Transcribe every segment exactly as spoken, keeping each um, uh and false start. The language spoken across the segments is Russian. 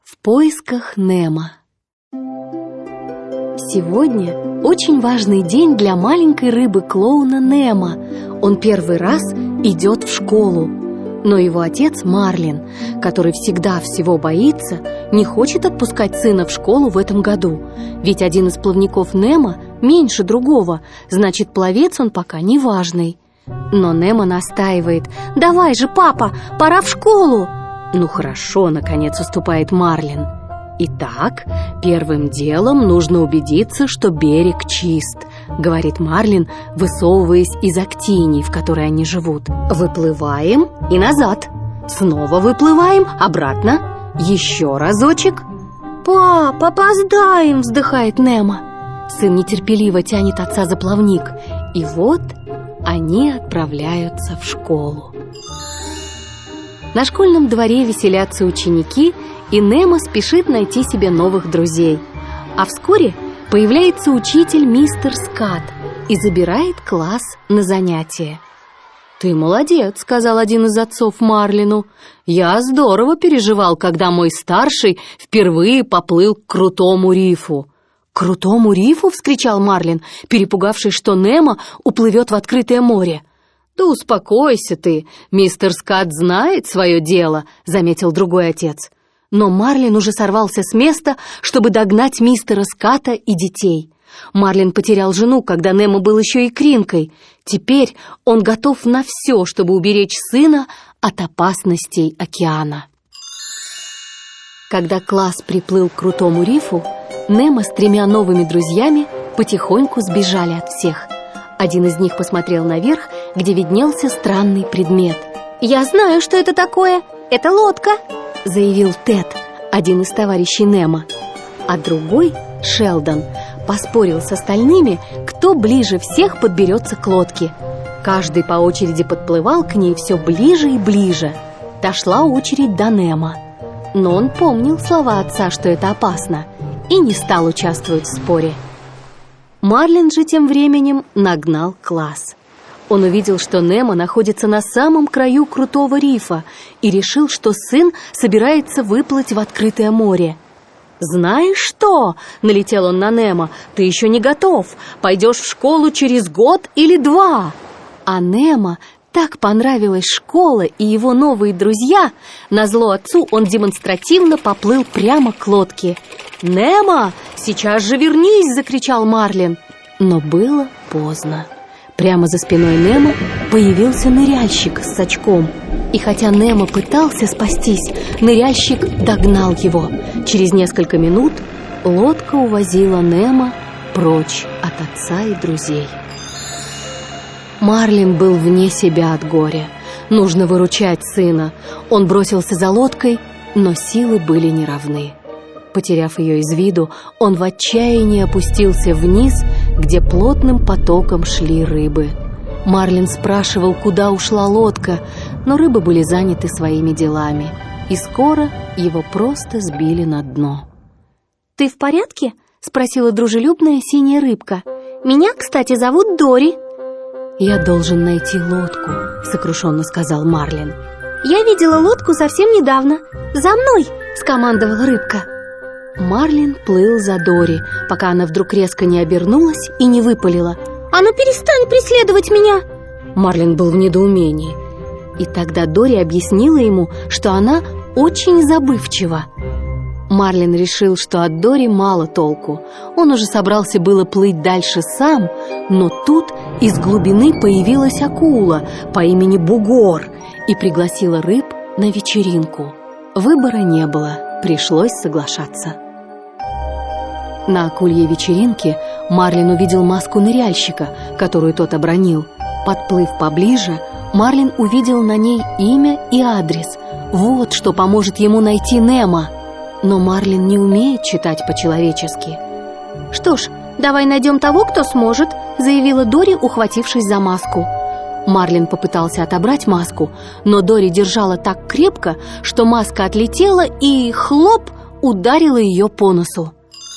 В поисках Немо. Сегодня очень важный день для маленькой рыбы-клоуна Немо. Он первый раз идет в школу. Но его отец Марлин, который всегда всего боится, не хочет отпускать сына в школу в этом году. Ведь один из плавников Немо меньше другого, значит, пловец он пока не важный. Но Немо настаивает: «Давай же, папа, пора в школу!» «Ну хорошо», — наконец уступает Марлин. «Итак, первым делом нужно убедиться, что берег чист», — говорит Марлин, высовываясь из актинии, в которой они живут. «Выплываем и назад. Снова выплываем, обратно. Еще разочек». «Пап, опоздаем!» — вздыхает Немо. Сын нетерпеливо тянет отца за плавник. И вот они отправляются в школу. На школьном дворе веселятся ученики, и Немо спешит найти себе новых друзей. А вскоре появляется учитель мистер Скат и забирает класс на занятия. «Ты молодец», — сказал один из отцов Марлину. «Я здорово переживал, когда мой старший впервые поплыл к крутому рифу». «К крутому рифу?» — вскричал Марлин, перепугавшись, что Немо уплывет в открытое море. «Да успокойся ты, мистер Скат знает свое дело», — заметил другой отец. Но Марлин уже сорвался с места, чтобы догнать мистера Ската и детей. Марлин потерял жену, когда Немо был еще и кринкой. Теперь он готов на все, чтобы уберечь сына от опасностей океана. Когда класс приплыл к крутому рифу, Немо с тремя новыми друзьями потихоньку сбежали от всех. Один из них посмотрел наверх, где виднелся странный предмет. «Я знаю, что это такое. Это лодка», — заявил Тед, один из товарищей Немо. А другой, Шелдон, поспорил с остальными, кто ближе всех подберется к лодке. Каждый по очереди подплывал к ней все ближе и ближе. Дошла очередь до Немо. Но он помнил слова отца, что это опасно, и не стал участвовать в споре. Марлин же тем временем нагнал класс. Он увидел, что Немо находится на самом краю крутого рифа, и решил, что сын собирается выплыть в открытое море. «Знаешь что?» — налетел он на Немо. «Ты еще не готов. Пойдешь в школу через год или два». А Немо так понравилась школа и его новые друзья, назло отцу он демонстративно поплыл прямо к лодке. «Немо, сейчас же вернись!» — закричал Марлин. Но было поздно. Прямо за спиной Немо появился ныряльщик с сачком. И хотя Немо пытался спастись, ныряльщик догнал его. Через несколько минут лодка увозила Немо прочь от отца и друзей. Марлин был вне себя от горя. Нужно выручать сына. Он бросился за лодкой, но силы были неравны. Потеряв ее из виду, он в отчаянии опустился вниз, где плотным потоком шли рыбы. Марлин спрашивал, куда ушла лодка, но рыбы были заняты своими делами, и скоро его просто сбили на дно. «Ты в порядке?» — спросила дружелюбная синяя рыбка. «Меня, кстати, зовут Дори». «Я должен найти лодку», — сокрушенно сказал Марлин. «Я видела лодку совсем недавно. За мной!» — скомандовала рыбка. Марлин плыл за Дори, пока она вдруг резко не обернулась и не выпалила: «А ну перестань преследовать меня!» Марлин был в недоумении. И тогда Дори объяснила ему, что она очень забывчива. Марлин решил, что от Дори мало толку. Он уже собрался было плыть дальше сам, но тут из глубины появилась акула по имени Бугор и пригласила рыб на вечеринку. Выбора не было, пришлось соглашаться. На акульей вечеринке Марлин увидел маску ныряльщика, которую тот обронил. Подплыв поближе, Марлин увидел на ней имя и адрес. Вот что поможет ему найти Немо. Но Марлин не умеет читать по-человечески. «Что ж, давай найдем того, кто сможет», — заявила Дори, ухватившись за маску. Марлин попытался отобрать маску, но Дори держала так крепко, что маска отлетела и, хлоп, ударила ее по носу.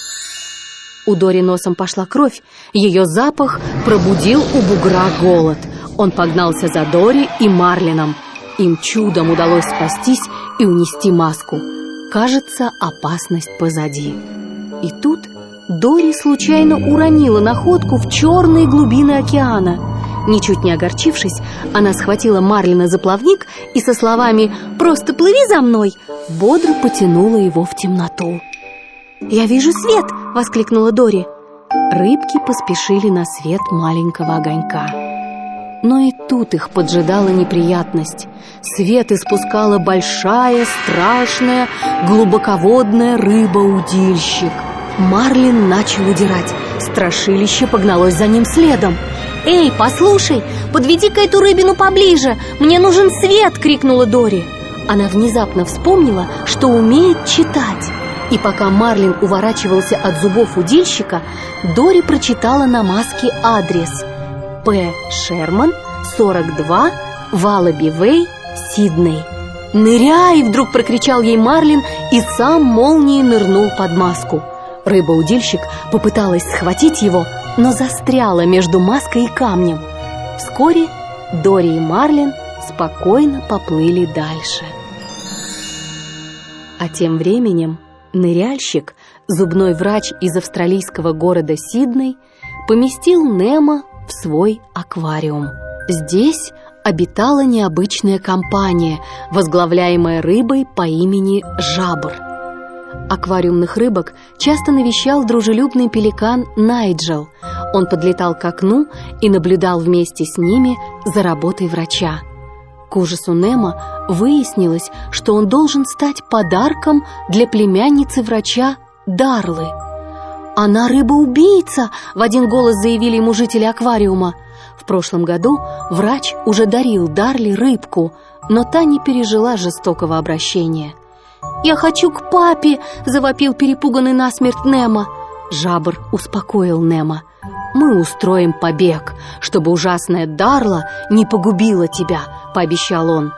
У Дори носом пошла кровь, ее запах пробудил у бугра голод. Он погнался за Дори и Марлином. Им чудом удалось спастись и унести маску. Кажется, опасность позади. И тут Дори случайно уронила находку в черные глубины океана. Ничуть не огорчившись, она схватила Марлина за плавник и со словами «Просто плыви за мной!» бодро потянула его в темноту. «Я вижу свет!» — воскликнула Дори. Рыбки поспешили на свет маленького огонька. Но и тут их поджидала неприятность. Свет испускала большая, страшная, глубоководная рыба-удильщик. Марлин начал удирать. Страшилище погналось за ним следом. «Эй, послушай, подведи-ка эту рыбину поближе! Мне нужен свет!» — крикнула Дори. Она внезапно вспомнила, что умеет читать. И пока Марлин уворачивался от зубов удильщика, Дори прочитала на маске адрес: П. Шерман, сорок два, Валаби-Вэй, Сидней. «Ныряй!» — вдруг прокричал ей Марлин и сам молнией нырнул под маску. Рыба-удильщик попыталась схватить его, но застряла между маской и камнем. Вскоре Дори и Марлин спокойно поплыли дальше. А тем временем ныряльщик, зубной врач из австралийского города Сидней, поместил Немо в свой аквариум. Здесь обитала необычная компания, возглавляемая рыбой по имени Жабр. Аквариумных рыбок часто навещал дружелюбный пеликан Найджел. Он подлетал к окну и наблюдал вместе с ними за работой врача. К ужасу Немо выяснилось, что он должен стать подарком для племянницы врача Дарлы. «Она рыба-убийца!» — в один голос заявили ему жители аквариума. В прошлом году врач уже дарил Дарле рыбку, но та не пережила жестокого обращения. «Я хочу к папе!» — завопил перепуганный насмерть Немо. Жабр успокоил Немо. «Мы устроим побег, чтобы ужасная Дарла не погубила тебя», — пообещал он.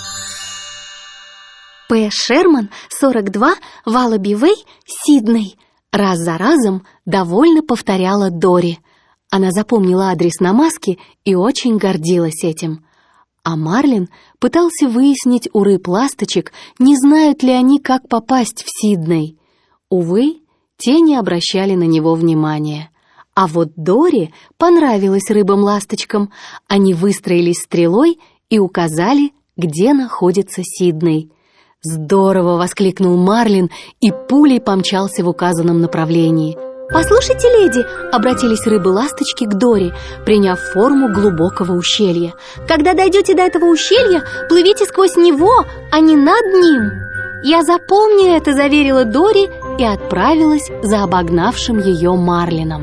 «П. Шерман, сорок два, Валаби-Вэй, Сидней», — раз за разом довольно повторяла Дори. Она запомнила адрес на маске и очень гордилась этим. А Марлин пытался выяснить у рыб-ласточек, не знают ли они, как попасть в Сидней. Увы, те не обращали на него внимания. А вот Дори понравилось рыбам-ласточкам. Они выстроились стрелой и указали, где находится Сидней. «Здорово!» — воскликнул Марлин и пулей помчался в указанном направлении. «Послушайте, леди!» — обратились рыбы-ласточки к Дори, приняв форму глубокого ущелья. «Когда дойдете до этого ущелья, плывите сквозь него, а не над ним!» «Я запомню это!» — заверила Дори и отправилась за обогнавшим ее Марлином.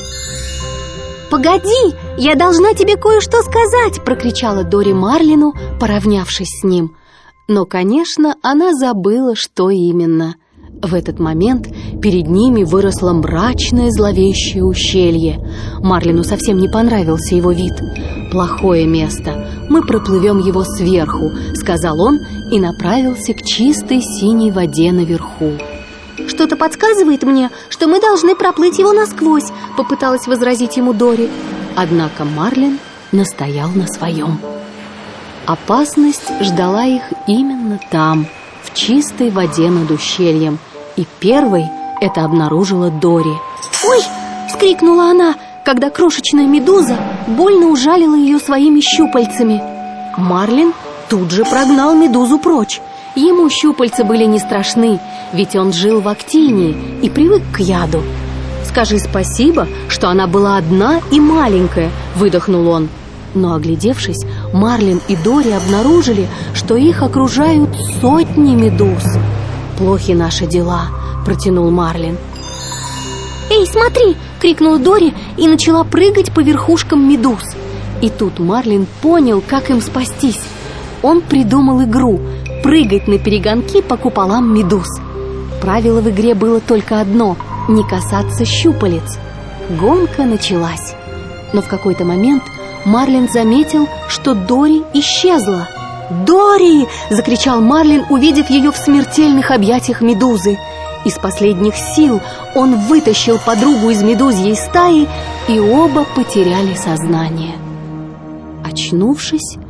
«Погоди, я должна тебе кое-что сказать!» — прокричала Дори Марлину, поравнявшись с ним. Но, конечно, она забыла, что именно. В этот момент перед ними выросло мрачное зловещее ущелье. Марлину совсем не понравился его вид. «Плохое место. Мы проплывем его сверху», — сказал он и направился к чистой синей воде наверху. «Что-то подсказывает мне, что мы должны проплыть его насквозь», — попыталась возразить ему Дори. Однако Марлин настоял на своем. Опасность ждала их именно там, в чистой воде над ущельем, и первой это обнаружила Дори. «Ой!» — вскрикнула она, когда крошечная медуза больно ужалила ее своими щупальцами. Марлин тут же прогнал медузу прочь. Ему щупальца были не страшны, ведь он жил в Актинии и привык к яду. «Скажи спасибо, что она была одна и маленькая», — выдохнул он. Но, оглядевшись, Марлин и Дори обнаружили, что их окружают сотни медуз. «Плохи наши дела», — протянул Марлин. «Эй, смотри!» — крикнула Дори и начала прыгать по верхушкам медуз. И тут Марлин понял, как им спастись. Он придумал игру — прыгать на перегонки по куполам медуз. Правило в игре было только одно — не касаться щупалец. Гонка началась. Но в какой-то момент Марлин заметил, что Дори исчезла. «Дори!» — закричал Марлин, увидев ее в смертельных объятиях медузы. Из последних сил он вытащил подругу из медузьей стаи, и оба потеряли сознание. Очнувшись,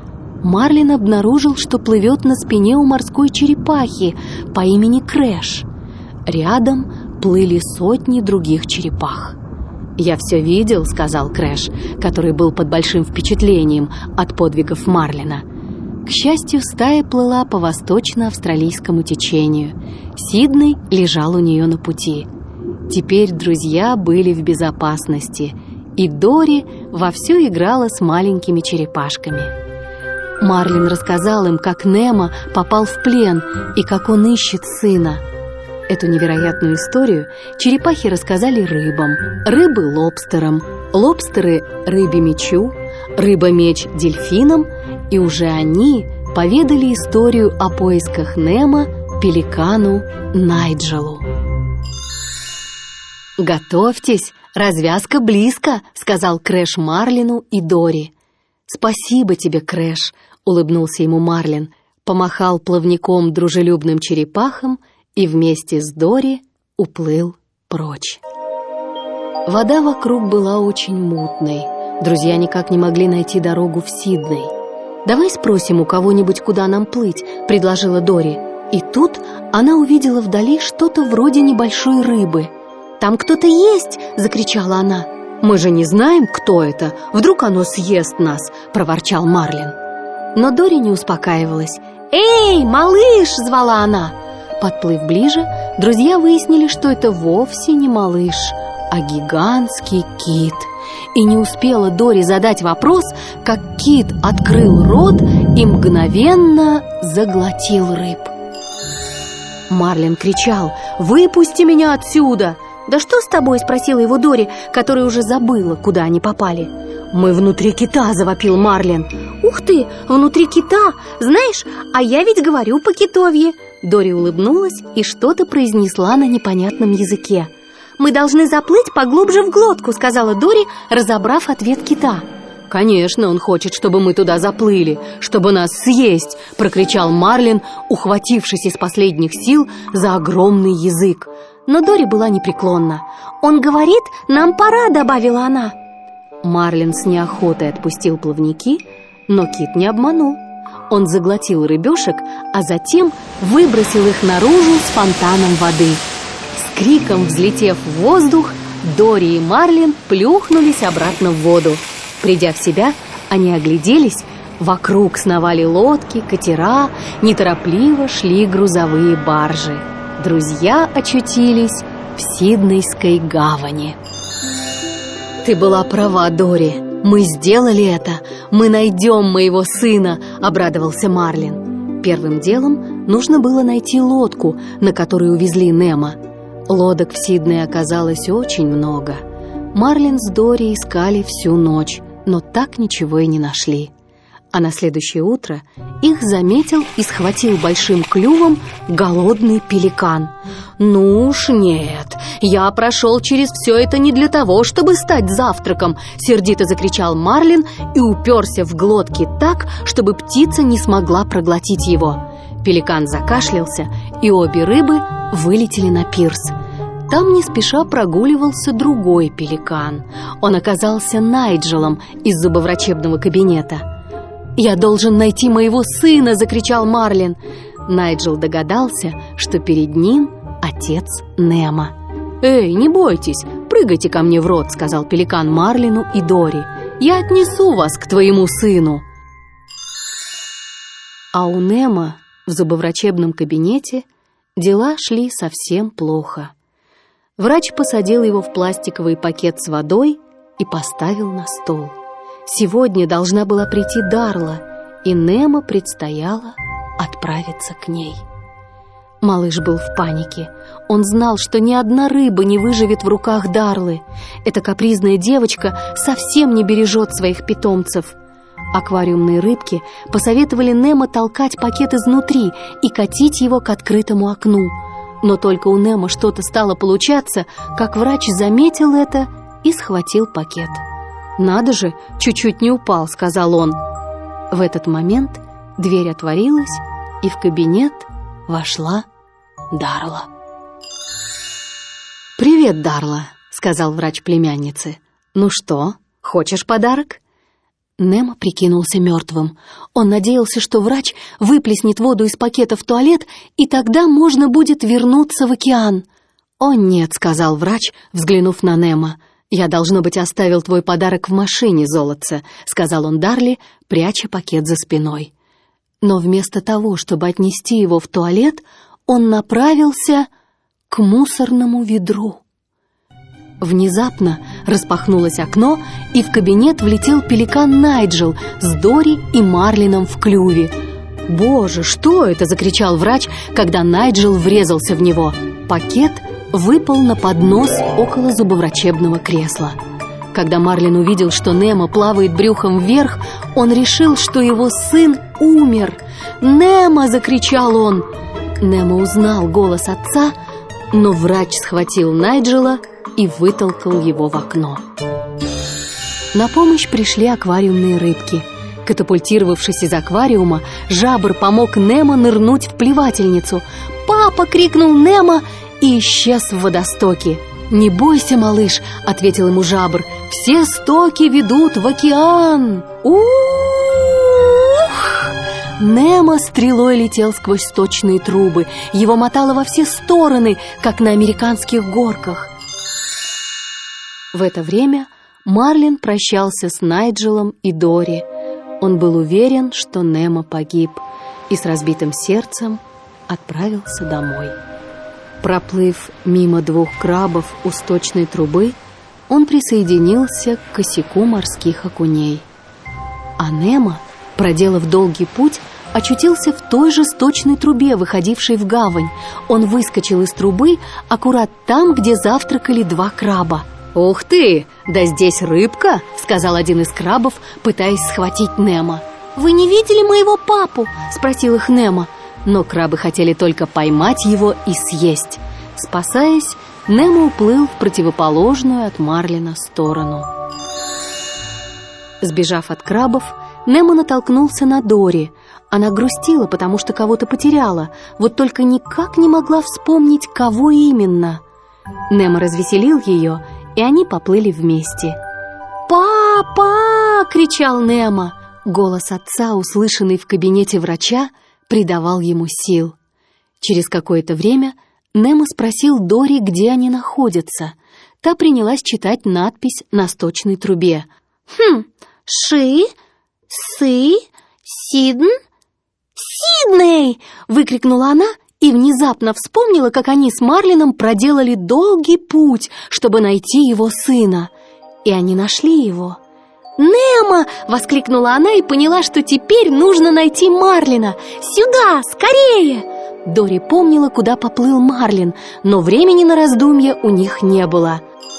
Марлин обнаружил, что плывет на спине у морской черепахи по имени Крэш. Рядом плыли сотни других черепах. «Я все видел», — сказал Крэш, который был под большим впечатлением от подвигов Марлина. К счастью, стая плыла по восточно-австралийскому течению. Сидней лежал у нее на пути. Теперь друзья были в безопасности, и Дори вовсю играла с маленькими черепашками. Марлин рассказал им, как Немо попал в плен и как он ищет сына. Эту невероятную историю черепахи рассказали рыбам, рыбы — лобстерам, лобстеры — рыбе-мечу, рыба-меч — дельфинам, и уже они поведали историю о поисках Немо пеликану Найджелу. «Готовьтесь, развязка близко», — сказал Крэш Марлину и Дори. «Спасибо тебе, Крэш», — улыбнулся ему Марлин, помахал плавником дружелюбным черепахам и вместе с Дори уплыл прочь. Вода вокруг была очень мутной. Друзья никак не могли найти дорогу в Сидней. «Давай спросим у кого-нибудь, куда нам плыть», — предложила Дори. И тут она увидела вдали что-то вроде небольшой рыбы. «Там кто-то есть!» — закричала она. «Мы же не знаем, кто это. Вдруг оно съест нас!» — проворчал Марлин. Но Дори не успокаивалась. «Эй, малыш!» — звала она. Подплыв ближе, друзья выяснили, что это вовсе не малыш, а гигантский кит. И не успела Дори задать вопрос, как кит открыл рот и мгновенно заглотил рыб. Марлин кричал: «Выпусти меня отсюда!» «Да что с тобой?» — спросила его Дори, которая уже забыла, куда они попали. «Мы внутри кита!» — завопил Марлин. «Ух ты, внутри кита! Знаешь, а я ведь говорю по-китовье!» Дори улыбнулась и что-то произнесла на непонятном языке. «Мы должны заплыть поглубже в глотку», — сказала Дори, разобрав ответ кита. «Конечно, он хочет, чтобы мы туда заплыли, чтобы нас съесть!» — прокричал Марлин, ухватившись из последних сил за огромный язык. Но Дори была непреклонна. «Он говорит, нам пора», — добавила она. Марлин с неохотой отпустил плавники, но кит не обманул. Он заглотил рыбешек, а затем выбросил их наружу с фонтаном воды. С криком взлетев в воздух, Дори и Марлин плюхнулись обратно в воду. Придя в себя, они огляделись. Вокруг сновали лодки, катера, неторопливо шли грузовые баржи. Друзья очутились в Сиднейской гавани. «Ты была права, Дори. Мы сделали это. Мы найдем моего сына», — обрадовался Марлин. Первым делом нужно было найти лодку, на которой увезли Немо. Лодок в Сиднее оказалось очень много. Марлин с Дори искали всю ночь, но так ничего и не нашли. А на следующее утро их заметил и схватил большим клювом голодный пеликан. «Ну уж нет, я прошел через все это не для того, чтобы стать завтраком», — сердито закричал Марлин и уперся в глотки так, чтобы птица не смогла проглотить его. Пеликан закашлялся, и обе рыбы вылетели на пирс. Там не спеша прогуливался другой пеликан. Он оказался Найджелом из зубоврачебного кабинета. «Я должен найти моего сына!» — закричал Марлин. Найджел догадался, что перед ним отец Немо. «Эй, не бойтесь, прыгайте ко мне в рот», — сказал пеликан Марлину и Дори. «Я отнесу вас к твоему сыну». А у Немо в зубоврачебном кабинете дела шли совсем плохо. Врач посадил его в пластиковый пакет с водой и поставил на стол. Сегодня должна была прийти Дарла, и Немо предстояло отправиться к ней. Малыш был в панике. Он знал, что ни одна рыба не выживет в руках Дарлы. Эта капризная девочка совсем не бережет своих питомцев. Аквариумные рыбки посоветовали Немо толкать пакет изнутри и катить его к открытому окну. Но только у Немо что-то стало получаться, как врач заметил это и схватил пакет. «Надо же, чуть-чуть не упал», — сказал он. В этот момент дверь отворилась, и в кабинет вошла Дарла. «Привет, Дарла», — сказал врач племяннице. «Ну что, хочешь подарок?» Немо прикинулся мертвым. Он надеялся, что врач выплеснет воду из пакета в туалет, и тогда можно будет вернуться в океан. «О нет», — сказал врач, взглянув на Немо. «Я, должно быть, оставил твой подарок в машине, золотце», — сказал он Дарли, пряча пакет за спиной. Но вместо того, чтобы отнести его в туалет, он направился к мусорному ведру. Внезапно распахнулось окно, и в кабинет влетел пеликан Найджел с Дори и Марлином в клюве. «Боже, что это?» — закричал врач, когда Найджел врезался в него. Пакет выпал на поднос около зубоврачебного кресла. Когда Марлин увидел, что Немо плавает брюхом вверх, он решил, что его сын умер. «Немо!» — закричал он. Немо узнал голос отца, но врач схватил Найджела и вытолкал его в окно. На помощь пришли аквариумные рыбки. Катапультировавшись из аквариума, жабр помог Немо нырнуть в плевательницу. «Папа!» — крикнул Немо и исчез в водостоке. «Не бойся, малыш!» — ответил ему жабр. «Все стоки ведут в океан!» «Ух!» Немо стрелой летел сквозь сточные трубы. Его мотало во все стороны, как на американских горках. В это время Марлин прощался с Найджелом и Дори. Он был уверен, что Немо погиб, и с разбитым сердцем отправился домой. Проплыв мимо двух крабов у сточной трубы, он присоединился к косяку морских окуней. А Немо, проделав долгий путь, очутился в той же сточной трубе, выходившей в гавань. Он выскочил из трубы аккурат там, где завтракали два краба. «Ух ты! Да здесь рыбка!» — сказал один из крабов, пытаясь схватить Немо. «Вы не видели моего папу?» — спросил их Немо. Но крабы хотели только поймать его и съесть. Спасаясь, Немо уплыл в противоположную от Марлина сторону. Сбежав от крабов, Немо натолкнулся на Дори. Она грустила, потому что кого-то потеряла, вот только никак не могла вспомнить, кого именно. Немо развеселил ее, и они поплыли вместе. «Папа!» — кричал Немо. Голос отца, услышанный в кабинете врача, придавал ему сил. Через какое-то время Немо спросил Дори, где они находятся. Та принялась читать надпись на сточной трубе. «Хм, Ши, Сы, Сидн, Сидней!» — выкрикнула она и внезапно вспомнила, как они с Марлином проделали долгий путь, чтобы найти его сына. И они нашли его. «Немо!» — воскликнула она и поняла, что теперь нужно найти Марлина. «Сюда! Скорее!» Дори помнила, куда поплыл Марлин, но времени на раздумья у них не было.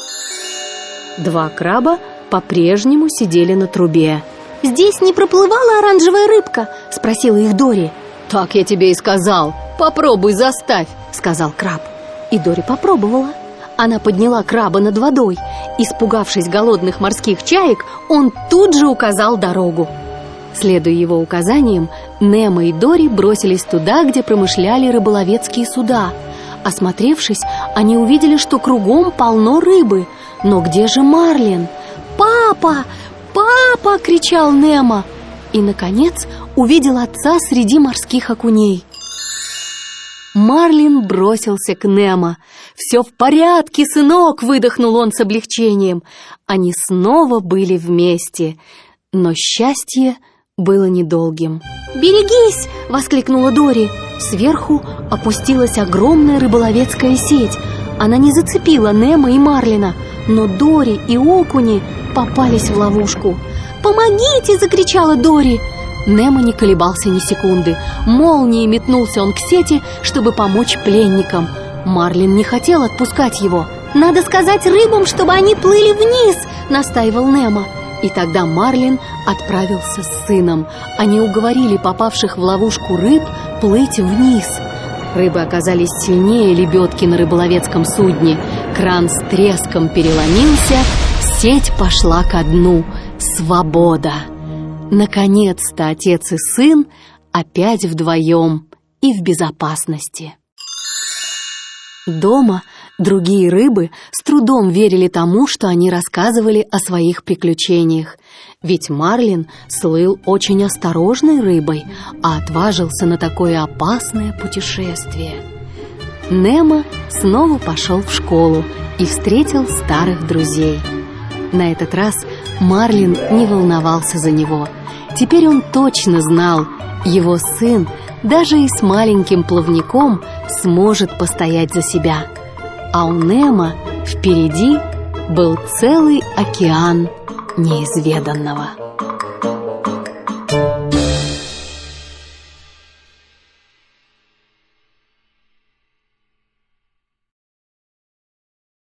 Два краба по-прежнему сидели на трубе. «Здесь не проплывала оранжевая рыбка?» — спросила их Дори. «Так я тебе и сказал. Попробуй заставь», — сказал краб. И Дори попробовала. Она подняла краба над водой. Испугавшись голодных морских чаек, он тут же указал дорогу. Следуя его указаниям, Немо и Дори бросились туда, где промышляли рыболовецкие суда. Осмотревшись, они увидели, что кругом полно рыбы. Но где же Марлин? «Папа! Папа!» — кричал Немо. И, наконец, увидел отца среди морских окуней. Марлин бросился к Немо. «Все в порядке, сынок!» — выдохнул он с облегчением. Они снова были вместе, но счастье было недолгим. «Берегись!» — воскликнула Дори. Сверху опустилась огромная рыболовецкая сеть. Она не зацепила Немо и Марлина, но Дори и окуни попались в ловушку. «Помогите!» — закричала Дори. Немо не колебался ни секунды. Молнией метнулся он к сети, чтобы помочь пленникам. Марлин не хотел отпускать его. «Надо сказать рыбам, чтобы они плыли вниз!» — настаивал Немо. И тогда Марлин отправился с сыном. Они уговорили попавших в ловушку рыб плыть вниз. Рыбы оказались сильнее лебедки на рыболовецком судне. Кран с треском переломился, сеть пошла ко дну. Свобода! Наконец-то отец и сын опять вдвоем и в безопасности. Дома Другие рыбы с трудом верили тому, что они рассказывали о своих приключениях. Ведь Марлин слыл очень осторожной рыбой, а отважился на такое опасное путешествие. Немо снова пошел в школу и встретил старых друзей. На этот раз Марлин не волновался за него. Теперь он точно знал, его сын даже и с маленьким плавником сможет постоять за себя. А у Немо впереди был целый океан неизведанного.